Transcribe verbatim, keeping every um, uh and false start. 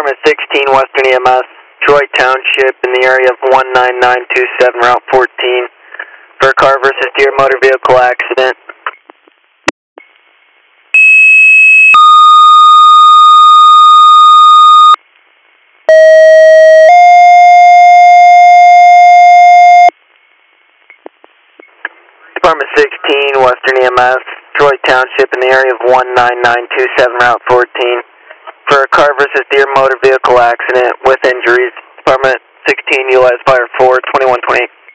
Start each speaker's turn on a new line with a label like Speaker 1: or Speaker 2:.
Speaker 1: Department sixteen, Western E M S, Troy Township, in the area of one nine nine two seven, Route fourteen, for a car versus deer motor vehicle accident. Department sixteen, Western E M S, Troy Township, in the area of one nine nine two seven, Route fourteen, for a car versus deer motor vehicle accident with injuries. Department sixteen, utilize fire four, twenty-one twenty-eight.